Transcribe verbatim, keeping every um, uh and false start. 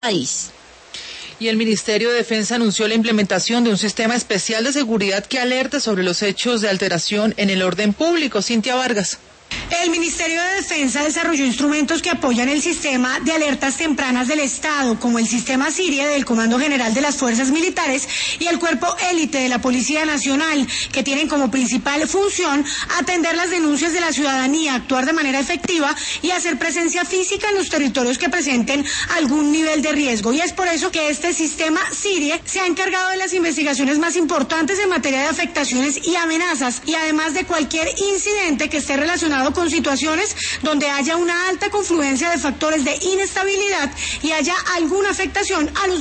país. Y el Ministerio de Defensa anunció la implementación de un sistema especial de seguridad que alerta sobre los hechos de alteración en el orden público. Cintia Vargas. El Ministerio de Defensa desarrolló instrumentos que apoyan el sistema de alertas tempranas del Estado, como el sistema Sirie del Comando General de las Fuerzas Militares y el Cuerpo Élite de la Policía Nacional, que tienen como principal función atender las denuncias de la ciudadanía, actuar de manera efectiva y hacer presencia física en los territorios que presenten algún nivel de riesgo. Y es por eso que este sistema Sirie se ha encargado de las investigaciones más importantes en materia de afectaciones y amenazas, y además de cualquier incidente que esté relacionado con situaciones donde haya una alta confluencia de factores de inestabilidad y haya alguna afectación a los